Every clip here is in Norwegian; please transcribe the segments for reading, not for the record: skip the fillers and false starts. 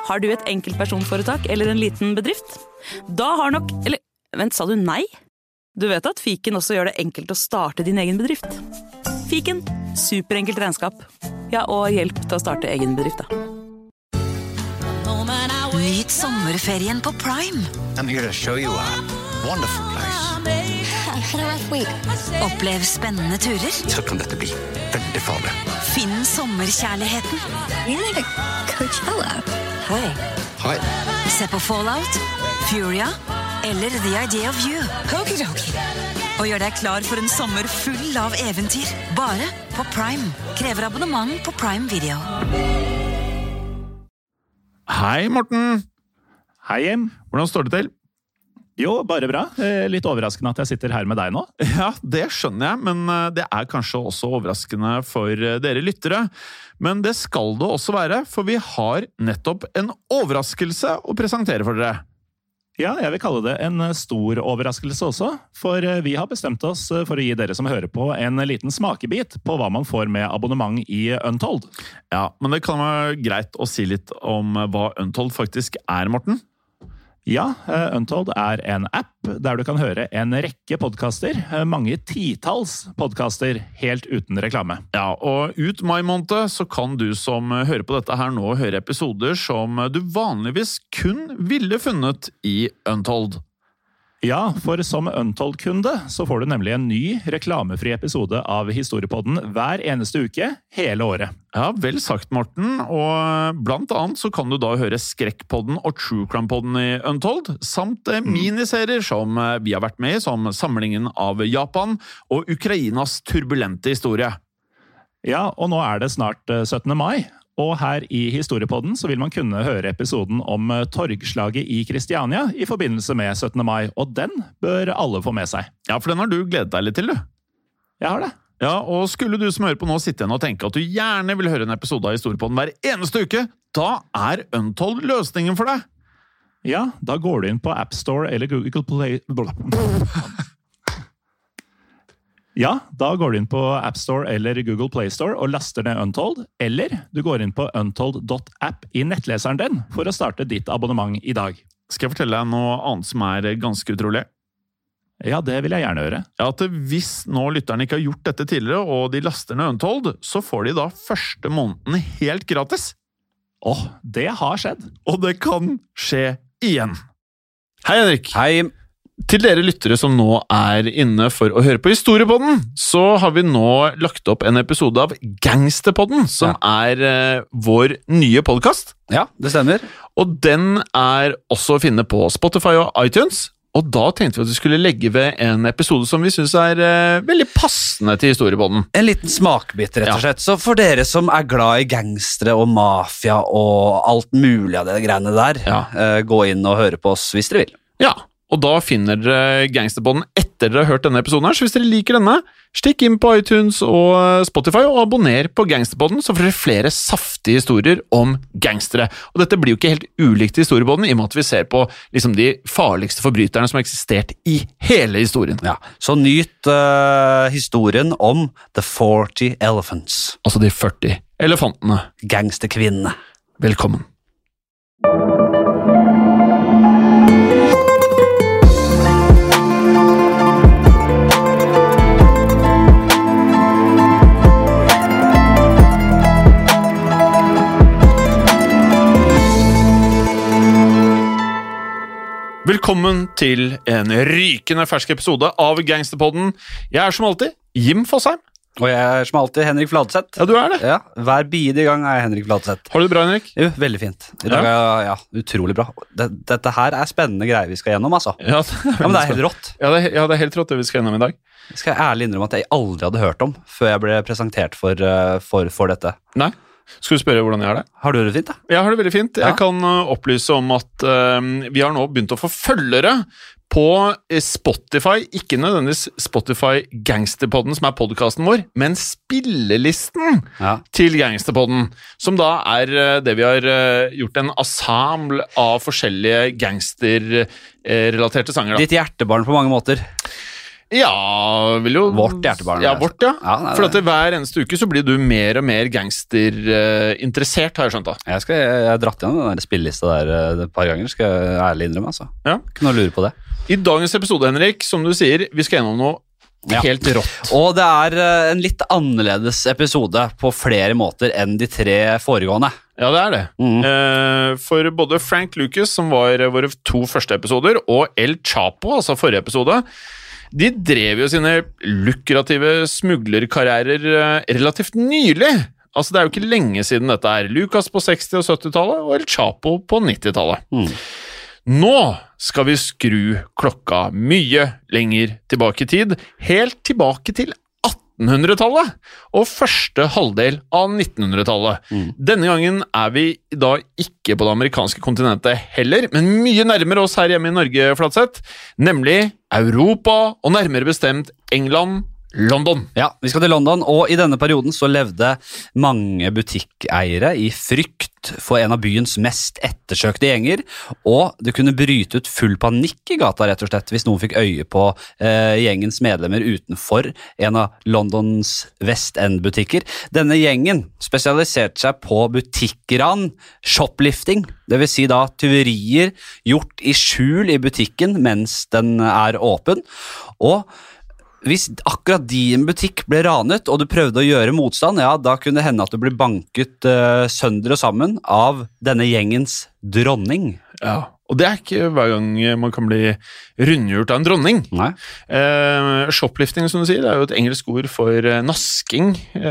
Har du et enkeltpersonforetak eller en liten bedrift? Da har nok... Eller, vent, sa du nei? Du vet at Fiken også gjør det enkelt å starte din egen bedrift. Fiken, superenkelt regnskap. Ja, og hjelp til å starte egen bedrift, da. Nyt sommerferien på Prime. I'm here to show you a wonderful place. Opplev spennende turer. Så kan dette bli veldig farlig. Finn sommerkjærligheten. Coachella. Hei. Se på Fallout, Furia eller The Idea of You. Og gjør deg klar for en sommer full av eventyr. Bare på Prime. Krever abonnement på Prime Video. Hei, Morten. Hei, Jim. Hvordan står det til? Jo, bare bra. Litt overraskende at jeg sitter her med deg nå. Ja, det skjønner jeg, men det er kanskje også overraskende for dere lyttere. Men det skal det også være, for vi har nettopp en overraskelse å presentere for dere. Ja, jeg vil kalle det en stor overraskelse også, for vi har bestemt oss for å gi dere som hører på en liten smakebit på hva man får med abonnement i Untold. Ja, men det kan være greit å si litt om hva Untold faktisk er, Morten. Ja, Untold er en app der du kan høre en rekke podcaster, mange titalls podcaster, helt uten reklame. Ja, og ut mai måned så kan du som hører på dette her nå høre episoder som du vanligvis kun ville funnet i Untold. Ja, for som Untold-kunde så får du nemlig en ny reklamefri episode av Historiepodden hver eneste uke, hele året. Ja, vel sagt, Morten. Og blant annet så kan du da høre Skrekkpodden og True Crime-podden i Untold, samt miniserier som vi har vært med i, som samlingen av Japan og Ukrainas turbulente historie. Ja, og nå er det snart 17. mai. Og her i Historiepodden så vil man kunne høre episoden om torgslaget i Kristiania i forbindelse med 17. mai, og den bør alle få med seg. Ja, for den har du gledet deg litt til, du. Jeg har det. Ja, og skulle du som hører på nå sitte igjen og tenke at du gjerne vil høre en episode av Historiepodden hver eneste uke, da er Untold løsningen for deg. Ja, da går du inn på App Store eller Google Play... Ja, da går du inn på App Store eller Google Play Store og laster ned Untold, eller du går inn på untold.app i nettleseren din for å starte ditt abonnement i dag. Skal jeg fortelle deg noe annet som er ganske utrolig? Ja, det vil jeg gjerne høre. Ja, at hvis nå lytterne ikke har gjort dette tidligere, og de laster ned Untold, så får de da første måneden helt gratis. Det har skjedd. Og det kan skje igjen. Hei, Henrik. Hei. Til dere lyttere som nå er inne for å høre på Historiepodden, så har vi nå lagt opp en episode av Gangsterpodden, som er vår nye podcast. Ja, det stemmer. Og den er også å finne på Spotify og iTunes. Og da tenkte vi at vi skulle legge ved en episode som vi synes er veldig passende til Historiepodden. En liten smakbit, rett og slett. Så for dere som er glad i gangstere og mafia og alt mulig av det greiene der, gå inn og høre på oss hvis dere vil. Ja, og da finner dere Gangsterpodden etter dere har hørt denne episoden her, så hvis dere liker denne, stikk inn på iTunes og Spotify og abonner på Gangsterpodden, så får dere flere saftige historier om gangstere. Og dette blir jo ikke helt ulikt Historiepodden, i og med at vi ser på liksom, de farligste forbryterne som har eksistert i hele historien. Ja, så nyt historien om The 40 Elephants. Altså de 40 elefantene. Gangsterkvinnene. Velkommen. Velkommen til en rykende fersk episode av Gangsterpodden. Jeg er som alltid Jim Fosheim. Og jeg er som alltid Henrik Fladseth. Ja, du er det. Ja, hver bidige gang er jeg Henrik Fladseth. Har du det bra, Henrik? Jo, veldig fint. I dag er utrolig bra. Dette her er spennende greier vi skal gjennom, altså. Ja, men det er helt rått. Ja, det er helt rått det vi skal gjennom i dag. Jeg skal ærlig innrømme at jeg aldri hadde hørt om før jeg ble presentert for dette. Nei. Skal du spørre hvordan jeg har det? Har du det fint, da? Jeg har det veldig fint. Jeg kan opplyse om at vi har nå begynt å få følgere på Spotify, ikke nødvendigvis Spotify Gangsterpodden, som er podcasten vår, men spillelisten til Gangsterpodden, som da er det vi har gjort en ensemble av forskjellige gangsterrelaterte sanger. Da. Ditt hjertebarn på mange måter. Ja, vil jo... Vårt hjertebarn. Ja, vårt, ja. Nei, For at hver eneste uke så blir du mer og mer gangster-interessert, har jeg skjønt da. Jeg har dratt gjennom den der spillelista der et par ganger, skal jeg ærlig innrømme, altså. Ja. Ikke noe å lure på det. I dagens episode, Henrik, som du sier, vi skal gjennom noe helt rått. Og det er en litt annerledes episode på flere måter enn de 3 foregående. Ja, det er det. For både Frank Lucas, som var våre 2 første episoder, og El Chapo, altså forrige episode, de drev jo sine lukrative smuglerkarrierer relativt nylig. Altså, det er jo ikke lenge siden dette er. Lucas på 60- og 70-tallet, og El Chapo på 90-tallet. Nå skal vi skru klokka mye lenger tilbake i tid, helt tilbake til 1800-tallet og første halvdel av 1900-tallet. Denne gangen er vi da ikke på det amerikanske kontinentet heller, men mye nærmere oss her hjemme i Norge, Flatseth, nemlig Europa, og nærmere bestemt England, London. Ja, vi skal til London, og i denne perioden så levde mange butikkeiere i frykt for en av byens mest ettersøkte gjenger, og det kunne bryte ut full panikk i gata rett og slett hvis noen fikk øye på gjengens medlemmer utenfor en av Londons West End-butikker. Denne gjengen spesialiserte seg på butikkran, shoplifting, det vil si da tyverier gjort i skjul i butikken mens den er åpen, og hvis akkurat din butikk ble ranet, og du prøvde å gjøre motstand, ja, da kunne det hende at du ble banket sønder og sammen av denne gjengens dronning. Ja, og det er ikke hver gang man kan bli rundgjort av en dronning. Nei. Shoplifting, som du sier, det er jo et engelsk ord for nasking.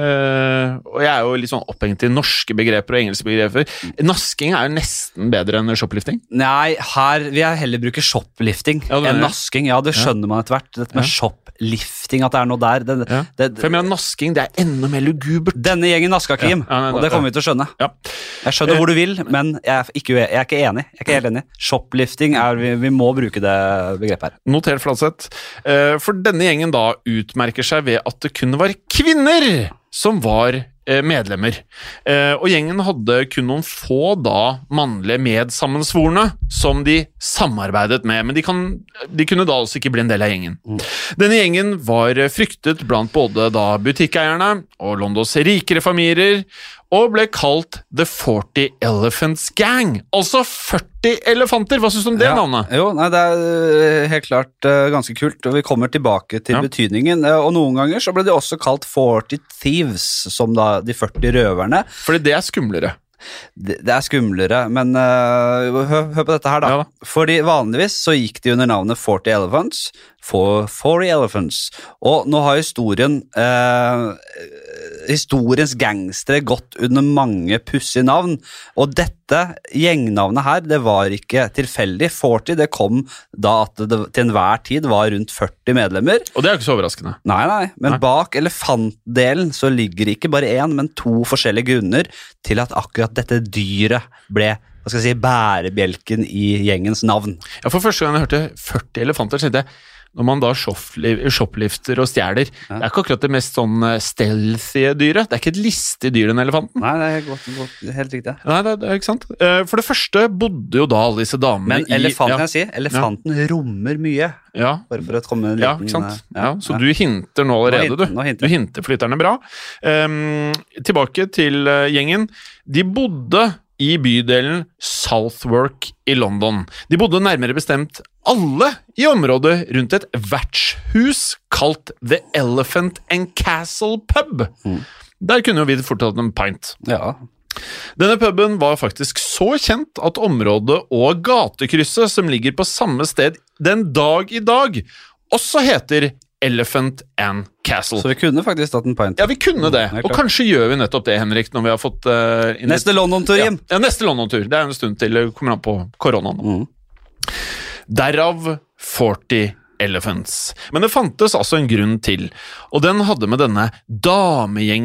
Og jeg er jo litt sånn opphengt i norske begreper og engelske begreper. Nasking er jo nesten bedre enn shoplifting. Nei, her vil jeg heller bruke shoplifting enn nasking. Ja, det skjønner man etter hvert. Dette med shoplifting, at det er noe der. For jeg mener, nasking, det er enda mer lugubert. Denne gjengen naska, Kim, og det kommer vi til å skjønne. Ja. Jeg skjønner hvor du vil, men jeg er ikke enig. Jeg er ikke helt enig. Shoplifting vi må bruke det begrepet her. Noter, Flatseth. For denne gjengen da utmerker seg ved at det kun var kvinner som var medlemmer. Og gjengen hadde kun noen få da mannlige medsammensvorne som de samarbeidet med, men de kunne da også ikke bli en del av gjengen. Denne gjengen var fryktet blant både da butikkeierne og Londons rikere familier, og ble kalt The 40 Elephants Gang. Altså 40 elefanter. Hva synes du om det navnet? Jo, nei, det er helt klart ganske kult, og vi kommer tilbake til betydningen. Og noen ganger så ble de også kalt 40 Thieves, som da de 40 røverne. Fordi det er skumlere. Det er skumlere, men hør på dette her da. Fordi vanligvis så gikk de under navnet 40 Elephants, for 40 Elephants, og nå har historiens gangstere gått under mange pussige navn, og dette gjengnavnet her, det var ikke tilfeldig. 40, det kom da at det til enhver tid var rundt 40 medlemmer. Og det er ikke så overraskende. Nei, men bak elefantdelen så ligger det ikke bare en, men 2 forskjellige grunner til at akkurat dette dyret ble bærebjelken i gjengens navn. Ja, for første gang jeg hørte 40 elefanter, så tenkte jeg, når man da shoplifter og stjeler, det er ikke akkurat det mest sånn stealthy dyret. Det er ikke et listig dyr, den elefanten. Nei, det er godt, helt riktig. Nei, det er ikke sant. For det første bodde jo da alle disse damene i... Men elefanten rommer mye. Ja. Bare for å komme en liten... Ja, ikke sant. Så du hinter nå allerede, du hinter flytterne bra. Tilbake til gjengen. De bodde i bydelen Southwark i London. De bodde nærmere bestemt alle i området rundt et vertshus kalt The Elephant and Castle Pub. Der kunne jo vi fortalt en pint. Ja. Denne puben var faktisk så kjent at området og gatekrysset som ligger på samme sted den dag i dag også heter Elephant and Castle. Så vi kunne faktisk tatt en pint. Ja, vi kunne det. Og kanskje gjør vi nettopp det, Henrik, når vi har fått... neste London-tur, Jim! Ja, neste London-tur. Det er en stund til det kommer an på koronaen. Derav 40 Elephants. Men det fantes altså en grunn til, og den hadde med denne damegjengens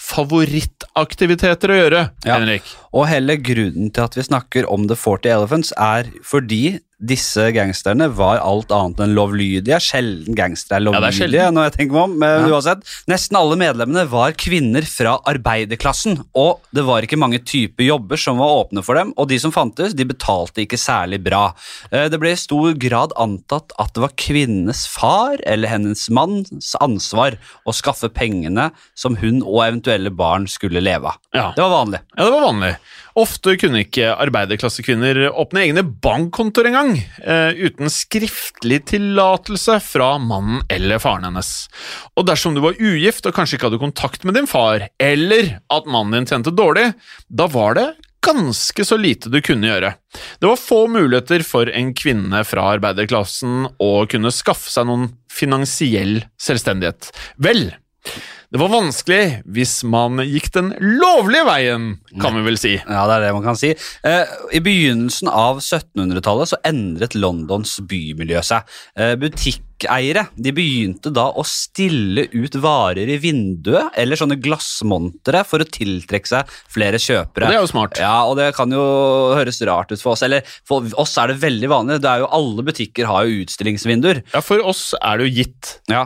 favorittaktiviteter å gjøre, Henrik. Og hele grunnen til at vi snakker om The 40 Elephants fordi disse gangsterne var alt annet enn lovlydige. Sjelden gangstere er lovlydige, når jeg tenker meg om. Men uansett, nesten alle medlemmene var kvinner fra arbeiderklassen, og det var ikke mange typer jobber som var åpne for dem, og de som fantes, de betalte ikke særlig bra. Det ble i stor grad antatt at det var kvinnenes far eller hennes manns ansvar å skaffe pengene som hun og eventuelle barn skulle leve av. Ja. Det var vanlig. Ja, det var vanlig. Ofte kunne ikke arbeiderklassekvinner åpne egne bankkontor engang, uten skriftlig tillatelse fra mannen eller faren hennes. Og dersom du var ugift og kanskje ikke hadde kontakt med din far, eller at mannen din tjente dårlig, da var det ganske så lite du kunne gjøre. Det var få muligheter for en kvinne fra arbeiderklassen å kunne skaffe seg noen finansiell selvstendighet. Vel, det var vanskelig hvis man gikk den lovlige veien, kan vi vel si. Ja, det er det man kan si. I begynnelsen av 1700-tallet så endret Londons bymiljø seg. Butikkeiere, de begynte da å stille ut varer i vinduet, eller sånne glassmontere, for å tiltrekke seg flere kjøpere. Og det er jo smart. Ja, og det kan jo høres rart ut for oss, eller for oss er det veldig vanlig. Det er jo alle butikker har jo utstillingsvinduer. Ja, for oss er det jo gitt. Ja,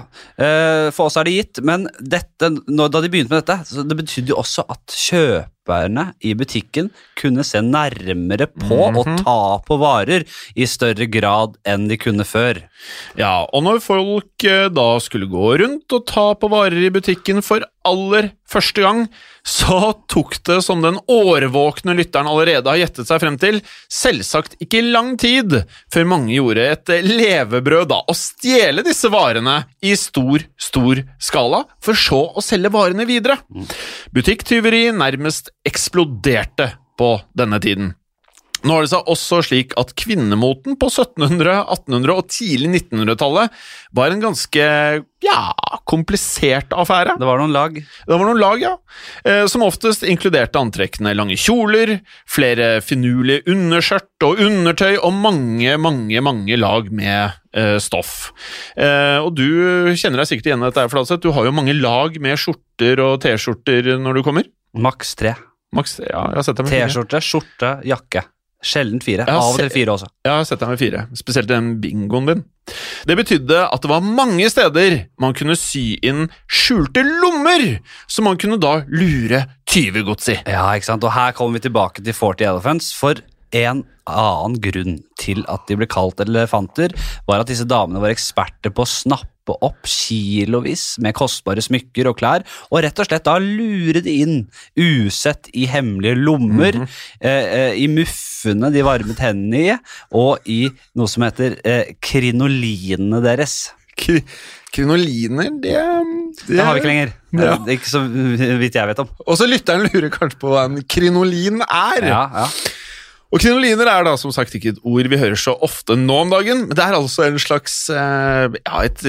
for oss er det gitt, men da de begynte med dette, så det betydde jo også at kjøperne i butikken kunne se nærmere på og ta på varer i større grad enn de kunne før. Ja, og når folk da skulle gå rundt og ta på varer i butikken for aller første gang, så tok det, som den årvåkne lytteren allerede har gjettet seg frem til, selvsagt ikke lang tid før mange gjorde et levebrød da, å stjele disse varene i stor skala, for så å selge varene videre. Butikktyveri nærmest eksploderte på denne tiden. Nå er det seg også slik at kvinnemoten på 1700-, 1800- og tidlig 1900-tallet var en ganske, komplisert affære. Det var noen lag. Det var noen lag, ja. Som oftest inkluderte antrekkene lange kjoler, flere finurlige underskjørt og undertøy og mange lag med stoff. Og du kjenner deg sikkert igjen i dette, Fladseth. Du har jo mange lag med skjorter og t-skjorter når du kommer. Maks 3. Ja, jeg har sett deg med 4. T-skjorte, skjorte, jakke. Sjelden 4, av og til 4 også. Jeg har sett deg med 4, spesielt den bingoen din. Det betydde at det var mange steder man kunne sy inn skjulte lommer, som man kunne da lure tyvegods i. Ja, ikke sant? Og her kommer vi tilbake til 40 Elephants, for en annen grunn til at de ble kalt elefanter, var at disse damene var eksperter på å snappe opp kilovis med kostbare smykker og klær, og rett og slett da lure de inn usett i hemmelige lommer, i muffene de varmet hendene i, og i noe som heter krinolinene deres. Krinoliner, det har vi ikke lenger. Ja. Det er ikke så vidt jeg vet om. Og så lytteren lurer kanskje på hva en krinolin er. Ja. Og krinoliner er da som sagt ikke et ord vi hører så ofte nå om dagen, men det er altså en slags et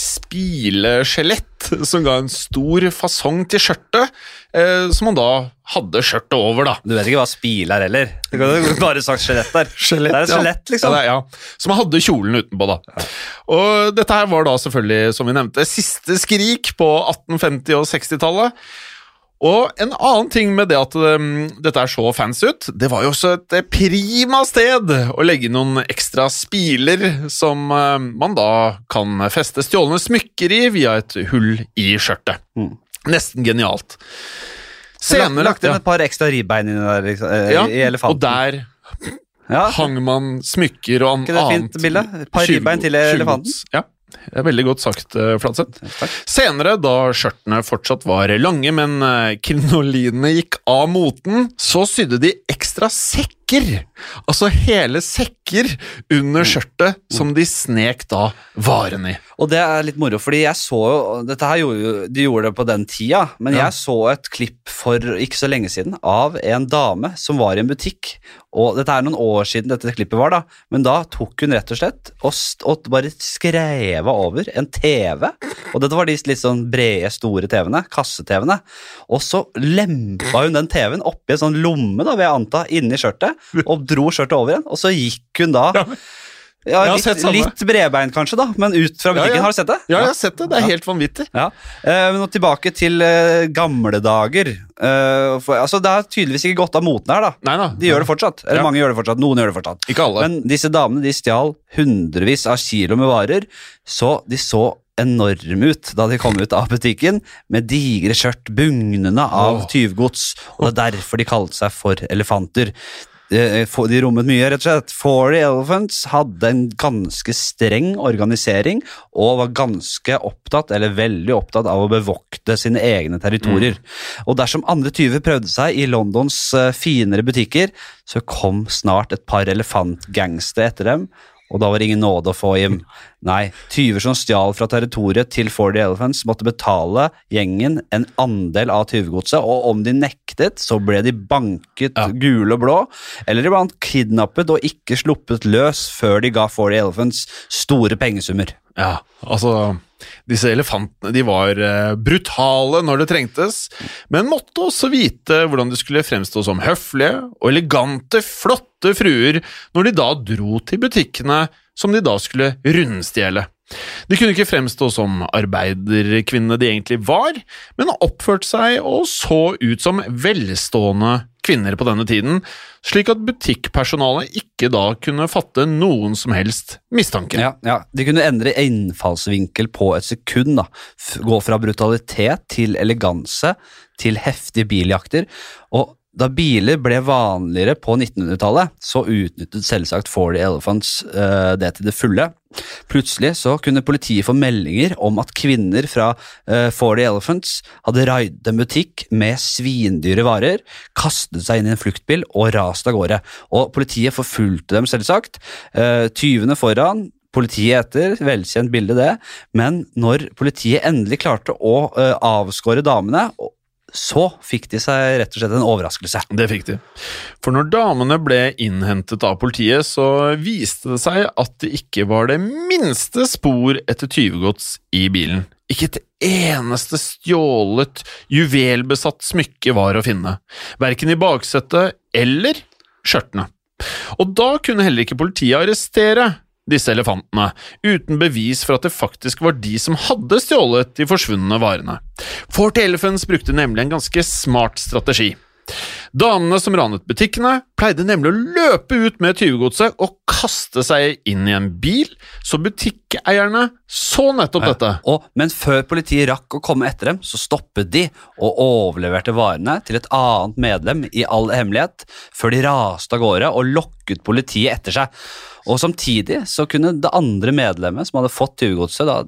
spileskjelett som ga en stor fasong til skjørtet, som man da hadde skjørtet over da. Du vet ikke hva spil er heller. Det kan bare sagt skjelett der. Det er et skjelett liksom. Ja, så man hadde kjolen utenpå da. Ja. Og dette her var da selvfølgelig, som vi nevnte, siste skrik på 1850- og 60-tallet. Og en annen ting med det at dette er så fancy ut, det var jo også et prima sted å legge noen ekstra spiler som man da kan feste stjålne smykker i via et hull i skjørtet. Nesten genialt. Senere lagt inn et par ekstra ribbein der, i elefanten. Og der hang man smykker og annet. Ikke det fint bilde? Et par ribbein til elefanten. Ja. Det er veldig godt sagt, Fladseth. Senere, da skjørtene fortsatt var lange, men krinolinene gikk av moten, så sydde de ekstra sekker. Altså hele sekker under skjørtet som de snek da varen i. Og det er litt moro, fordi jeg så jo, dette her de gjorde det på den tida, men jeg så et klipp for ikke så lenge siden av en dame som var i en butikk, og dette er noen år siden dette klippet var da, men da tok hun rett og slett og bare skrev over en TV, og dette var de litt sånn brede, store TV-ene, kasse-TV-ene, og så lempa hun den TV-en oppi en sånn lomme da, vil jeg anta, inni skjørtet, og dro skjørtet over igjen, og så gikk hun da Ja, Jeg har sett samme. litt bredbeint kanskje da, men ut fra butikken, Ja. har du sett det? Ja, jeg har sett det. Det er helt vanvittig. Ja, men nå tilbake til gamle dager. Altså, det har tydeligvis ikke gått av moten her da. Neida. De gjør det fortsatt, eller Ja. mange gjør det fortsatt, noen gjør det fortsatt. Ikke alle. Men disse damene, de stjal hundrevis av kilo med varer, så de så enorme ut da de kom ut av butikken, med digre skjørt bugnende av tyvgods, og det er derfor de kalte seg for elefanter. De rommet mye, rett og slett. 40 Elephants hadde en ganske streng organisering og var ganske opptatt, eller veldig opptatt av å bevokte sine egne territorier. Og dersom andre tyver prøvde seg i Londons finere butikker, så kom snart et par elefantgangster etter dem, og da var ingen nåde å få hjem. Nei, tyver som stjal fra territoriet til 40 Elephants måtte betale gjengen en andel av tyvegodset, og om de nektet, så ble de banket gule og blå, eller de ble kidnappet og ikke sluppet løs før de ga 40 Elephants store pengesummer. Ja, altså, disse elefantene, de var brutale når det trengtes, men måtte også vite hvordan de skulle fremstå som høflige og elegante, flotte fruer når de da dro til butikkene som de da skulle rundstjele. De kunne ikke fremstå som arbeiderkvinnene de egentlig var, men oppførte seg og så ut som velstående kvinner på denne tiden, slik at butikkpersonalet ikke da kunne fatte noen som helst mistanke. Ja, de kunne endre innfallsvinkel på et sekund da, gå fra brutalitet til eleganse, til heftige biljakter, og da biler ble vanligere på 1900-tallet, så utnyttet selvsagt 40 Elephants det til det fulle. Plutselig så kunne politiet få meldinger om at kvinner fra 40 Elephants hadde raidet en butikk med svindyre varer, kastet seg inn i en fluktbil og rast av gårde. Og politiet forfulgte dem selvsagt, tyvene foran, politiet etter, velkjent bilde det, men når politiet endelig klarte å avskåre damene, så fikk de seg rett og slett en overraskelse. Det fikk de. For når damene ble innhentet av politiet, så viste det seg at det ikke var det minste spor etter tyvegods i bilen. Ikke et eneste stjålet, juvelbesatt smykke var å finne, hverken i baksetet eller skjørtene. Og da kunne heller ikke politiet arrestere disse elefantene, uten bevis for at det faktisk var de som hadde stjålet de forsvunne varene. 40 Elephants brukte nemlig en ganske smart strategi. Damene som ranet butikkene pleide nemlig å løpe ut med tyvegodset og kaste seg inn i en bil, så butikkeierne så nettopp dette. Men før politiet rakk å komme etter dem, så stoppet de og overleverte varene til et annet medlem i all hemmelighet, før de raste av gårde og lokket politiet etter seg. Og samtidig så kunne det andre medlemmet som hadde fått tyvegodset da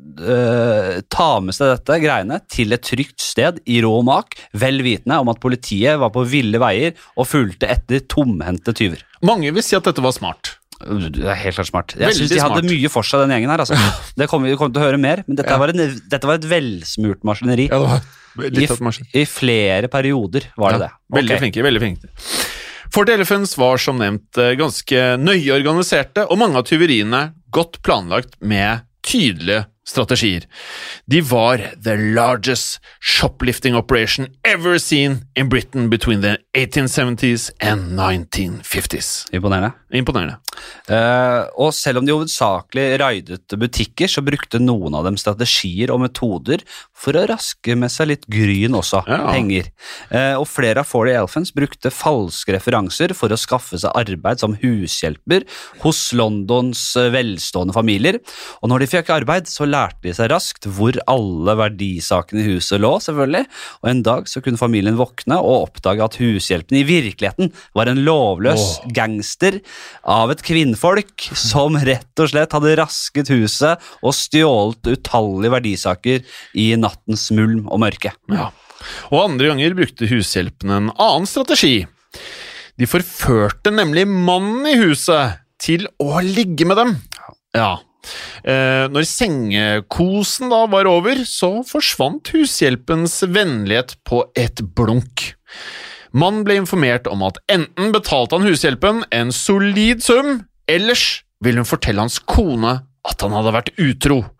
ta med seg dette greiene til et trygt sted i ro og mak, vel vitende om at politiet var på ville veier og fulgte etter tomhendte tyver. Mange vil si at dette var smart. Det er helt klart smart. Jeg Veldig synes de hadde smart. mye for seg, den gjengen her. Altså. Det kommer vi til å høre mer, men dette var et velsmurt maskineri. Ja, det var litt av et maskin. I flere perioder var det det. Veldig Ok. flinke, veldig flinke. 40 Elephants var som nevnt ganske nøye organiserte, og mange av tyveriene godt planlagt med tydelige strategier. De var the largest shoplifting operation ever seen in Britain between the 1870s and 1950s. Imponerende. Imponerende. Og selv om de hovedsakelig raidet butikker, så brukte noen av dem strategier og metoder for å raske med seg litt gryn også, penger. Og flere av 40 Elephants brukte falske referanser for å skaffe seg arbeid som hushjelper hos Londons velstående familier. Og når de fikk arbeid, så lærte de seg raskt hvor alle verdisakene i huset lå, selvfølgelig. Og en dag så kunne familien våkne og oppdage at hushjelpen i virkeligheten var en lovløs gangster av et kvinnfolk som rett og slett hadde rasket huset og stjålet utallige verdisaker i nattens mulm og mørke. Ja. Og andre ganger brukte hushjelpen en annen strategi. De forførte nemlig mannen i huset til å ligge med dem. Ja. Når sengekosen da var over, så forsvant hushjelpens vennlighet på et blunk. Mannen ble informert om at enten betalte han hushjelpen en solid sum, ellers ville hun fortelle hans kone at han hadde vært utro.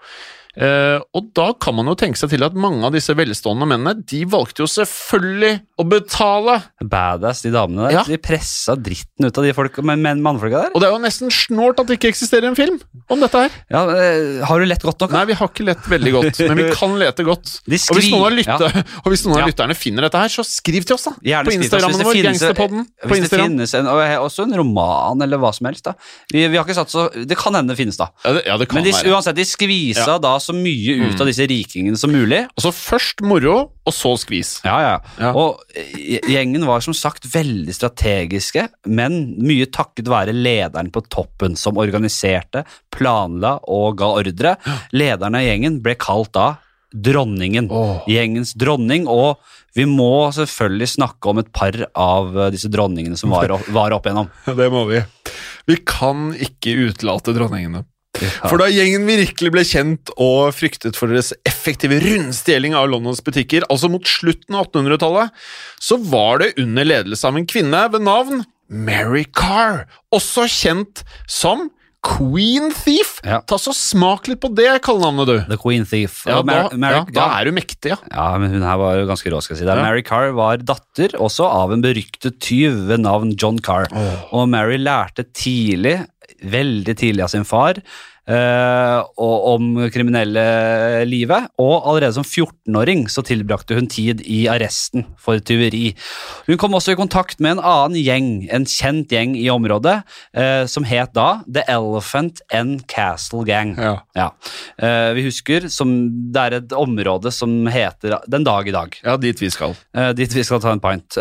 Og da kan man jo tenke seg til at mange av disse velstående mennene, de valgte jo selvfølgelig å betale. Badass, de damene der. Ja. De presset dritten ut av de folk, men mannfolka der. Og det er jo nesten snålt at det ikke eksisterer en film om dette her. Ja, har du lett godt nok? Nei, vi har ikke lett veldig godt, men vi kan lete godt. De Og hvis noen av Ja. lytterne finner dette her, så skriv til oss da. Gjerne På skriv til oss Instagrammen hvis det vår, finnes- Gangsterpodden. På Hvis det Instagram. finnes også en roman eller hva som helst da. Vi har ikke satt så... Det kan hende det finnes da. Ja, det kan Men være. uansett, de skvisa da så mye ut av disse rikingene som mulig. Altså først moro, og så skvis. Ja. Ja. Og gjengen var som sagt veldig strategiske, men mye takket være lederen på toppen, som organiserte, planla og ga ordre. Lederen av gjengen ble kalt da dronningen. Gjengens dronning, og vi må selvfølgelig snakke om et par av disse dronningene som var opp igjennom. Det må vi. Vi kan ikke utelate dronningene. For da gjengen virkelig ble kjent og fryktet for deres effektive rundstjeling av Londons butikker, altså mot slutten av 1800-tallet, så var det under ledelse av en kvinne ved navn Mary Carr, også kjent som Queen Thief. Ja. Ta så smak litt på det kallenavnet, du. The Queen Thief. Ja, Og da er du mektig, ja. Ja, men hun her var jo ganske rå, skal jeg si. Ja. Mary Carr var datter også av en beryktet tyv ved navn John Carr. Og Mary lærte veldig tidlig av sin far, og om kriminelle livet, og allerede som 14-åring så tilbrakte hun tid i arresten for tyveri. Hun kom også i kontakt med en annen gjeng, en kjent gjeng i området, som het da The Elephant and Castle Gang. Ja. Vi husker som det er et område som heter Den dag i dag. Ja, dit vi skal. Dit vi skal ta en pint.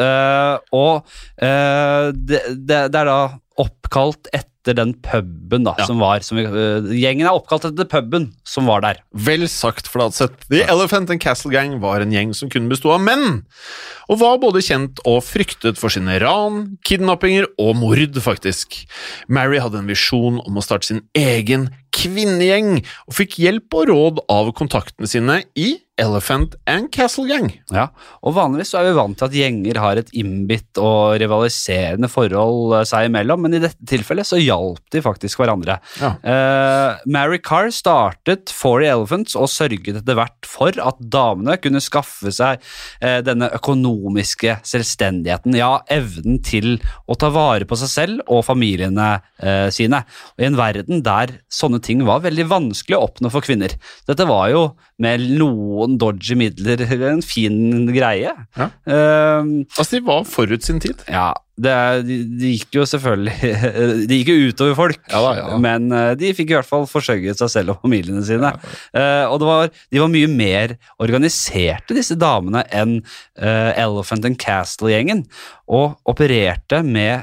Det er da oppkalt etter den puben da, som var, gjengen er oppkalt etter puben som var der. Vel sagt, Fladseth. The Elephant and Castle Gang var en gjeng som kunne bestå av menn, og var både kjent og fryktet for sine ran, kidnappinger og mord, faktisk. Mary hadde en visjon om å starte sin egen kvinnegjeng, og fikk hjelp og råd av kontaktene sine i Elephant and Castle Gang. Ja, og vanligvis så er vi vant til at gjenger har et innbitt og rivaliserende forhold seg imellom, men i dette tilfellet så hjalp de faktisk hverandre. Ja. Mary Carr startet For the Elephants og sørget etter hvert for at damene kunne skaffe seg denne økonomiske selvstendigheten, ja, evnen til å ta vare på seg selv og familiene sine. Og i en verden der sånne ting var veldig vanskelig å oppnå for kvinner. Dette var jo med noen dodgy midler en fin greie. Ja. Altså, de var forut sin tid. Ja, de gikk jo selvfølgelig de gikk jo utover folk, Ja. men de fikk i hvert fall forsørget seg selv og familiene sine. Og de var mye mer organiserte, disse damene, enn Elephant and Castle-gjengen, og opererte med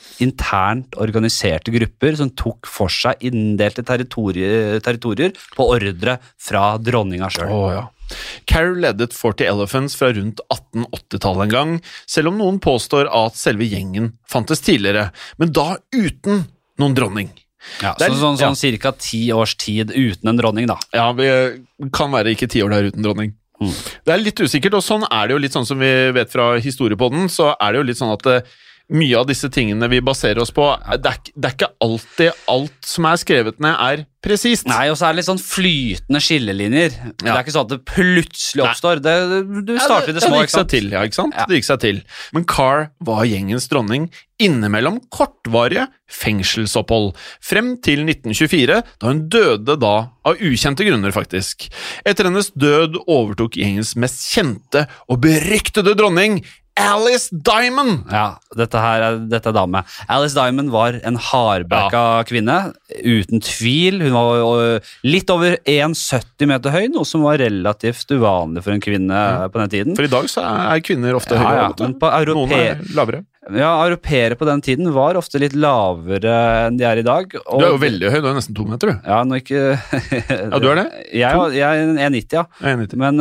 internt organiserte grupper som tok for seg inndelte territorier på ordre fra dronninga selv. Carol ledet 40 Elephants fra rundt 1880-tallet en gang, selv om noen påstår at selve gjengen fantes tidligere, men da uten noen dronning. Ja, sånn cirka 10 års tid uten en dronning da. Ja, vi kan være ikke 10 år der uten dronning. Det er litt usikkert, og sånn er det jo litt sånn som vi vet fra historiepodden, så er det jo litt sånn at mye av disse tingene vi baserer oss på, det er ikke alltid alt som er skrevet ned er presist. Nei, og så er det litt sånn flytende skillelinjer. Det er ikke sånn at det plutselig oppstår. Du starter i det små, det gikk seg til, ja, ikke sant? Ja. Det gikk seg til. Men Carr var gjengens dronning innimellom kortvarige fengselsopphold, frem til 1924, da hun døde da av ukjente grunner, faktisk. Etter hennes død overtok gjengens mest kjente og beryktede dronning, Alice Diamond! Ja, dette er dame. Alice Diamond var en hardbakka kvinne, uten tvil. Hun var litt over 1,70 meter høy, noe som var relativt uvanlig for en kvinne på den tiden. For i dag så er kvinner ofte høyere, men på noen er lavere. Ja, europeere på den tiden var ofte litt lavere enn de er i dag. Og du er jo veldig høy, du er nesten 2 meter, du. Ja, nå ikke... Ja, du er det? Jeg er 1,90, ja. 1,90. Men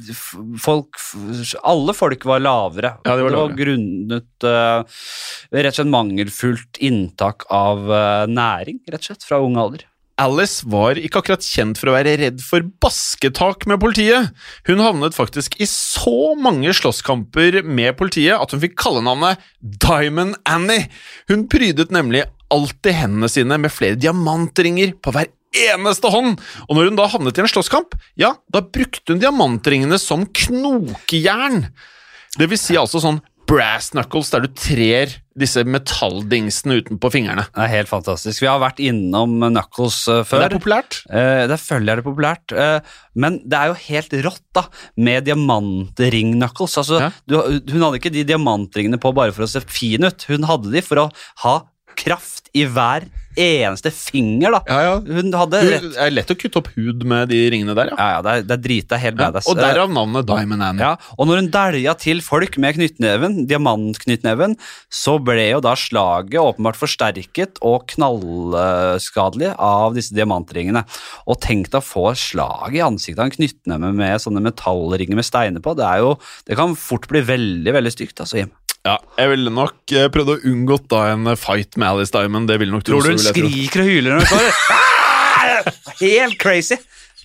alle folk var lavere. Ja, de var lavere. Det var grunnet rett og slett mangelfullt inntak av næring, rett og slett, fra ung alder. Alice var ikke akkurat kjent for å være redd for basketak med politiet. Hun havnet faktisk i så mange slåsskamper med politiet at hun fikk kallenavnet Diamond Annie. Hun prydet nemlig alltid hendene sine med flere diamantringer på hver eneste hånd, og når hun da havnet i en slåsskamp, ja, da brukte hun diamantringene som knokejern. Det vil si altså sånn brass knuckles, der du trer disse metalldingsene utenpå fingrene. Det helt fantastisk. Vi har vært innom knuckles før. Det populært. Det følger jeg det populært. Men det jo helt rått da, med diamantring-knuckles. Altså, hun hadde ikke de diamantringene på bare for å se fin ut. Hun hadde de for å ha kraft i hver eneste finger da. Hun hadde rett. Det lett å kutte opp hud med de ringene der, ja. Det driter helt badass. Og derav navnet Diamond Annie. Ja, og når hun dælja til folk med knyttneven, diamantknyttneven, så ble jo da slaget åpenbart forsterket og knallskadelig av disse diamantringene. Og tenk deg å få slag i ansiktet av en knyttneve med sånne metallringer med steiner på. Det kan fort bli veldig, veldig stygt, altså, Jim. Ja, jeg ville nok prøvd å unngått da en fight med Alice Diamond. Det ville nok Tror du hun skriker og hyler når hun står? Helt crazy.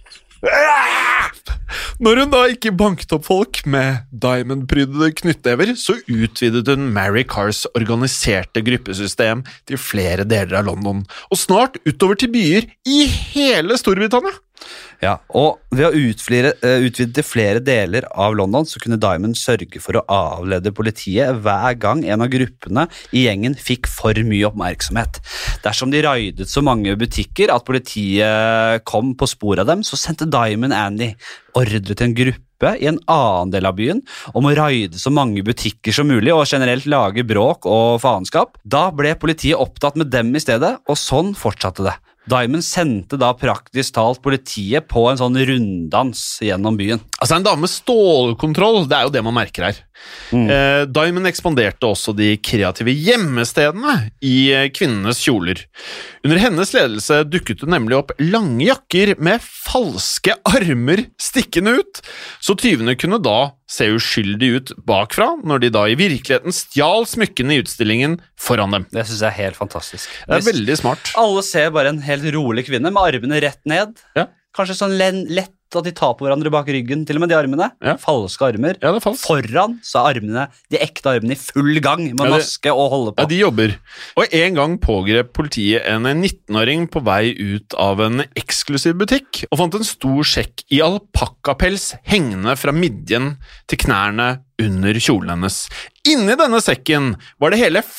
Når hun da ikke banket opp folk med diamond-prydede knyttnever, så utvidet hun Mary Carrs organiserte gruppesystem til flere deler av London, og snart utover til byer i hele Storbritannia. Ja, og ved å utvide til flere deler av London så kunne Diamond sørge for å avlede politiet hver gang en av gruppene i gjengen fikk for mye oppmerksomhet. Dersom de raidet så mange butikker at politiet kom på spor av dem, så sendte Diamond Annie ordre til en gruppe i en annen del av byen om å raide så mange butikker som mulig og generelt lage bråk og faenskap. Da ble politiet opptatt med dem i stedet, og sånn fortsatte det. Diamond sendte da praktisk talt politiet på en sånn runddans gjennom byen. Altså en dame med stålkontroll, det jo det man merker her. Diamond ekspanderte også de kreative hjemmestedene i kvinnenes kjoler. Under hennes ledelse dukket det nemlig opp lange jakker med falske armer stikkende ut, så tyvene kunne da se uskyldig ut bakfra når de da i virkeligheten stjal smykkene i utstillingen foran dem. Det synes jeg helt fantastisk. Det veldig smart. Alle ser bare en helt rolig kvinne med armene rett ned. Ja. Kanskje sånn lett at de tar på hverandre bak ryggen, til og med de armene. Ja. Falske armer. Ja, det falsk. Foran så armene, de ekte armene i full gang med maske og holde på. Ja, de jobber. Og en gang pågrep politiet en 19-åring på vei ut av en eksklusiv butikk, og fant en stor sekk i alpakkapels hengende fra midjen til knærne under kjolen hennes. Inni denne sekken var det hele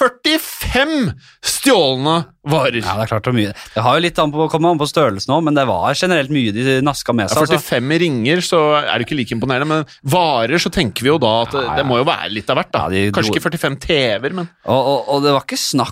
45 stjålne varer. Ja, det klart det mye. Det har jo litt kommet an på størrelsen nå, men det var generelt mye de naska med seg. 45 ringer, så det ikke like imponerende, men varer så tenker vi jo da at det må jo være litt av hvert da. Kanskje ikke 45 TV-er, men... Og det var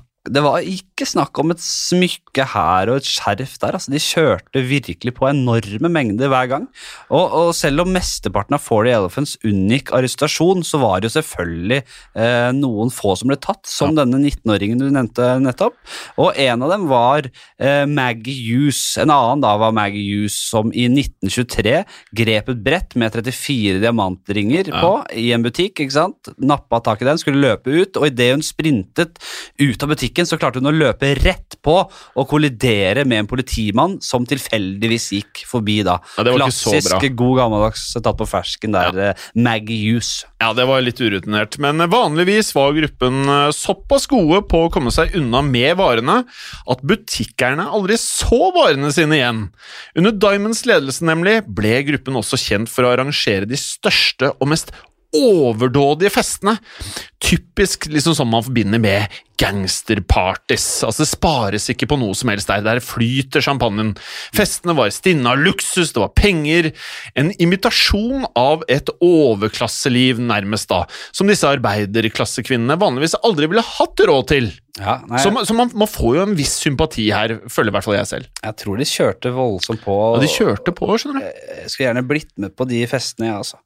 ikke snakk om et smykke her og et skjerf der, altså de kjørte virkelig på enorme mengder hver gang, og selv om mesteparten av Forty Elephants unngikk arrestasjon, så var det jo selvfølgelig noen få som ble tatt, som denne 19-åringen du nevnte nettopp, og en av dem var Maggie Hughes, en annen da var Maggie Hughes, som i 1923 grep et brett med 34 diamantringer på i en butikk, ikke sant? Nappet tak i den, skulle løpe ut, og i det hun sprintet ut av butikken, så klarte hun å løpe rett på og kollidere med en politimann som tilfeldigvis gikk forbi da. Ja, det var ikke så bra. Klassisk, god gammeldags tatt på fersken der, Maggie Hughes. Ja, det var litt urutinert, men vanligvis var gruppen såpass gode på å komme seg unna med varene at butikkerne aldri så varene sine igjen. Under Diamonds ledelse nemlig ble gruppen også kjent for å arrangere de største og mest overdådige festene, typisk liksom som man forbinder med gangsterparties, altså det spares ikke på noe som helst der flyter champagnen. Festene var stinne av luksus, det var penger, en imitasjon av et overklasseliv nærmest da, som disse arbeiderklassekvinnene vanligvis aldri ville hatt råd til. Ja, så man får jo en viss sympati her, føler i hvert fall jeg selv. Jeg tror de kjørte voldsomt på. Ja, de kjørte på, skjønner du. Jeg skulle gjerne blitt med på de festene, altså.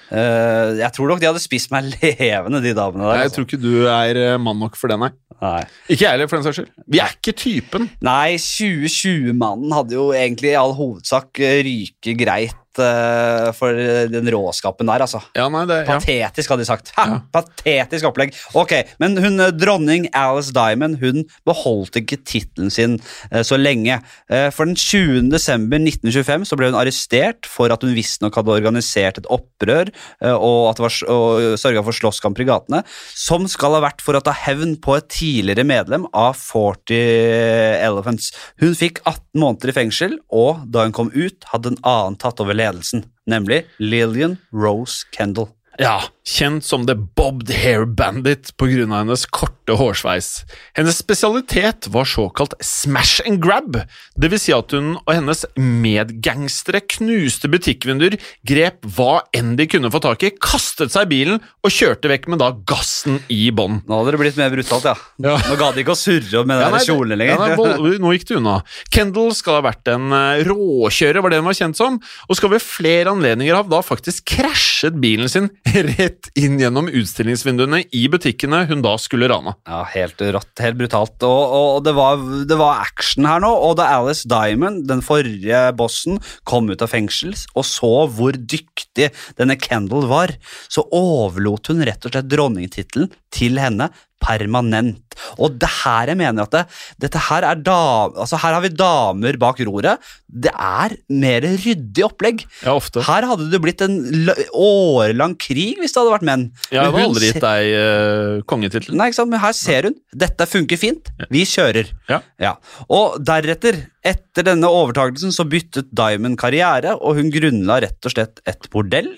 Jeg tror nok de hadde spist meg levende, de damene der. Jeg tror ikke du mann nok for det, nei. Ikke jeg heller, for den saks skyld. Vi ikke typen. Nei, 2020-mannen hadde jo egentlig i all hovedsak ryke greit for den råskapen der, altså. Ja, nei, det, ja. Patetisk, hadde de sagt. Patetisk opplegg. Ok, men dronning Alice Diamond, hun beholdt ikke titlen sin så lenge. For den 20. desember 1925 så ble hun arrestert for at hun visstnok hadde organisert et opprør og sørget for slåsskamper i gatene, som skal ha vært for å ta hevn på et tidligere medlem av 40 Elephants. Hun fikk 18 måneder i fengsel, og da hun kom ut, hadde en annen tatt over ledelsen, nemlig Lillian Rose Kendall. Ja, kjent som The Bobbed Hair Bandit på grunn av hennes korte hårsveis. Hennes spesialitet var såkalt smash and grab, det vil si at hun og hennes medgangstere knuste butikkvinduer, grep hva enn de kunne få tak i, kastet seg i bilen og kjørte vekk med da gassen i bånd. Nå hadde det blitt mer brutalt, ja. Nå ga de ikke å surre med den kjolen lenger. Nå gikk det unna. Kendall skal ha vært en råkjører, var det hun var kjent som, og skal ved flere anledninger ha da faktisk krasjet bilen sin rett inn gjennom utstillingsvinduene i butikkene hun da skulle rane. Ja, helt rått, helt brutalt. Og det var action her nå, og da Alice Diamond, den forrige bossen, kom ut av fengsel og så hvor dyktig denne Kendall var, så overlot hun rett og slett dronningtitlen til henne permanent. Og det her jeg mener at dette her altså her har vi damer bak roret. Det mer ryddig opplegg. Ja, ofte. Her hadde det blitt en årelang krig hvis det hadde vært menn. Jeg hadde aldri gitt deg kongetitlen. Nei, ikke sant, men her ser hun. Dette funker fint. Vi kjører. Ja. Og deretter, etter denne overtagelsen, så byttet Diamond karriere, og hun grunnla rett og slett et bordell.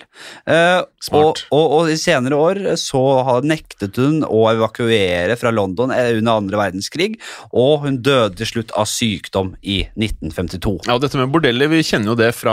Smart. Og i senere år så nektet hun å evakuere fra London under andre verdenskrig, og hun døde til slutt av sykdom i 1952. Ja, og dette med bordeller, vi kjenner jo det fra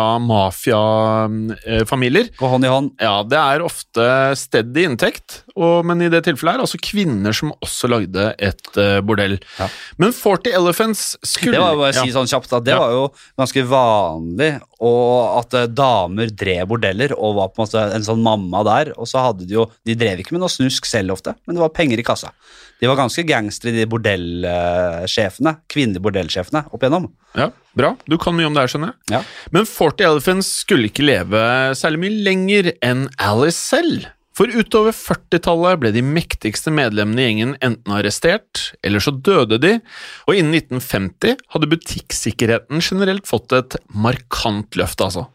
mafiafamilier. Gå hånd i hånd. Ja, det ofte steady inntekt, men i det tilfellet altså kvinner som også lagde et bordell. Ja. Men 40 Elephants skulle... Det var jo bare å si sånn kjapt, at det var jo ganske vanlig, og at damer drev bordeller, og var på en måte en sånn mamma der, og så hadde de drev ikke med noe snusk selv ofte, men det var penger i kassa. De var ganske gangstere, de bordellsjefene, kvinnelige bordellsjefene, opp igjennom. Ja, bra. Du kan mye om det her, skjønner jeg. Ja. Men 40 Elephants skulle ikke leve særlig mye lenger enn Alice selv. For utover 40-tallet ble de mektigste medlemmene i gjengen enten arrestert, eller så døde de, og innen 1950 hadde butikksikkerheten generelt fått et markant løft, altså.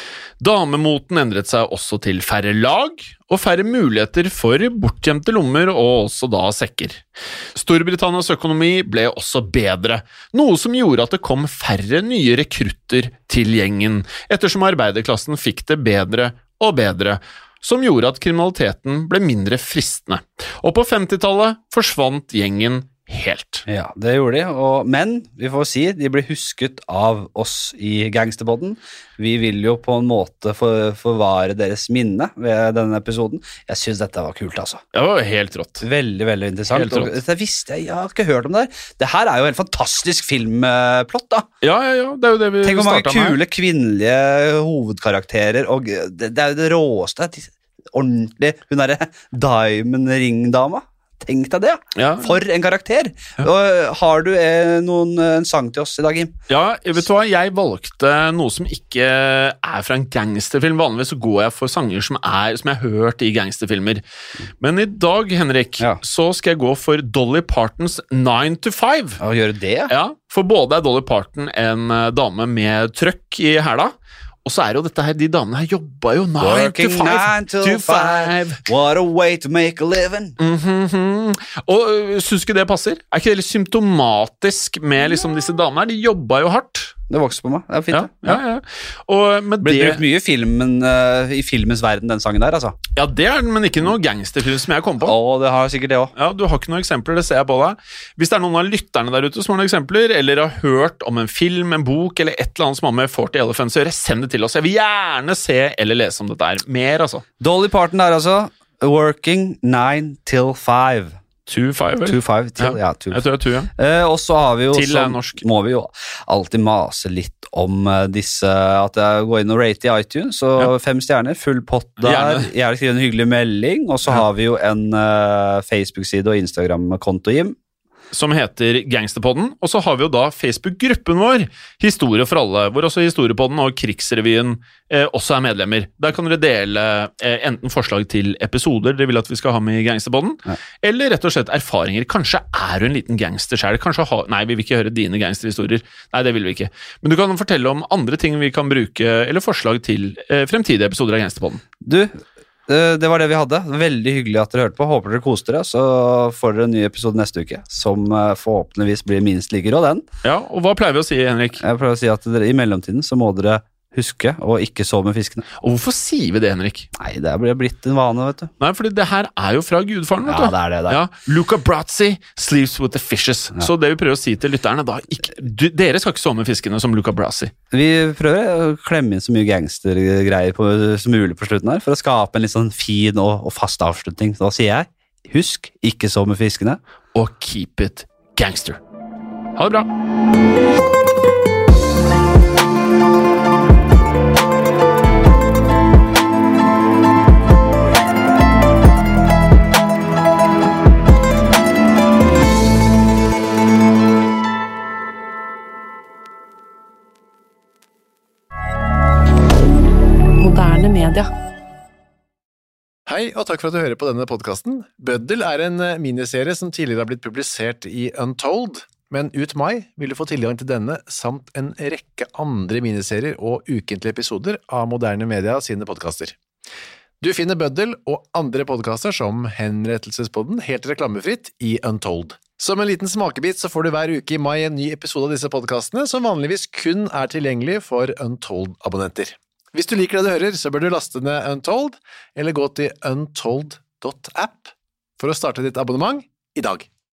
Damemoten endret seg også til færre lag, og færre muligheter for bortgjemte lommer og også da sekker. Storbritannias økonomi ble også bedre, noe som gjorde at det kom færre nye rekrutter til gjengen, ettersom arbeiderklassen fikk det bedre og bedre, som gjorde at kriminaliteten ble mindre fristende. Og på 50-tallet forsvant gjengen helt. Ja, det gjorde de, men vi får si, de ble husket av oss i Gangsterpodden. Vi vil jo på en måte forvare deres minne ved denne episoden. Jeg synes dette var kult, altså. Det var helt rått. Veldig, veldig interessant. Og dette visste jeg har ikke hørt om det her. Det her jo en fantastisk filmplott, da. Ja, det jo det vi startet med. Tenk hvor mange kule kvinnelige hovedkarakterer, og det jo det råeste, ordentlig, hun Diamond Ring-dama. Tenk deg det, ja. For en karakter. Ja. Har du en sang til oss i dag, Jim? Ja, vet du hva, jeg valgte noe som ikke fra en gangsterfilm. Vanligvis så går jeg for sanger som jeg har hørt i gangsterfilmer. Men i dag, Henrik, så skal jeg gå for Dolly Partons 9 to 5. Ja, gjør du det? Ja, for både Dolly Parton en dame med trøkk i hæla, og så jo dette her, de damene her jobba jo 9 to 5. 9 to 5. What a way to make a living. Og synes ikke det passer? Ikke det litt symptomatisk med liksom disse damene her? De jobba jo hardt. Det vokser på meg, det fint. Ja. Og med det brukt mye i filmens verden, den sangen der, altså. Ja, det den, men ikke noe gangsterfilm som jeg kom på. Det har sikkert det også. Ja, du har ikke noen eksempler, det ser jeg på deg. Hvis det noen av lytterne der ute som har noen eksempler, eller har hørt om en film, en bok, eller et eller annet som har med 40 Elephants å gjøre, send det til oss. Jeg vil gjerne se eller lese om dette mer, altså. Dolly Parton der, altså. Working 9 till 5. 2-5, vel? 2-5 til, ja. 2. Jeg tror det 2, ja. Og så har vi jo, til norsk. Må vi jo alltid mase litt om disse, at jeg går inn og rate i iTunes, så 5 stjerner, full pott der, jeg skriver en hyggelig melding, og så har vi jo en Facebook-side og Instagram-konto, Jim. som heter Gangsterpodden, og så har vi jo da Facebook-gruppen vår, Historie for alle, hvor også Historiepodden og Krigsrevyen også er medlemmer. Der kan dere dele enten forslag til episoder dere vil at vi skal ha med i Gangsterpodden, eller rett og slett erfaringer. Kanskje er du en liten gangster selv, nei, vi vil ikke høre dine gangsterhistorier, nei, det vil vi ikke. Men du kan fortelle om andre ting vi kan bruke, eller forslag til fremtidige episoder av Gangsterpodden. Du, det var det vi hadde. Veldig hyggelig at dere hørte på. Håper dere koste dere, så får dere en ny episode neste uke, som forhåpentligvis blir minst like rå, den. Ja, og hva pleier vi å si, Henrik? Jeg pleier å si at dere, i mellomtiden så må dere huske å ikke sove med fiskene. Og hvorfor sier vi det, Henrik? Nei, det blir blitt en vane, vet du. Nei, fordi det her er jo fra Gudfaren, vet du. Ja, det er det. Ja, Luca Brasi sleeps with the fishes. Ja. Så det vi prøver å si til lytterne, da, dere skal ikke sove med fiskene som Luca Brasi. Vi prøver å klemme inn så mye gangstergreier som mulig på slutten her, for å skape en litt sånn fin og fast avslutning. Så da sier jeg, husk, ikke sove med fiskene. Og keep it gangster. Ha det bra! Moderne media. Hei, og takk for at du hører på denne podcasten. Bøddel er en miniserie som tidligere har blitt publisert i Untold, men ut mai vil du få tilgang til denne, samt en rekke andre miniserier og ukentlige episoder av Moderne Media sine podcaster. Du finner Bøddel og andre podcaster som Henrettelsespodden helt reklamefritt i Untold. Som en liten smakebit så får du hver uke i mai en ny episode av disse podcastene, som vanligvis kun er tilgjengelig for Untold-abonnenter. Hvis du liker det du hører, så bør du laste ned Untold, eller gå til untold.app for å starte ditt abonnement i dag.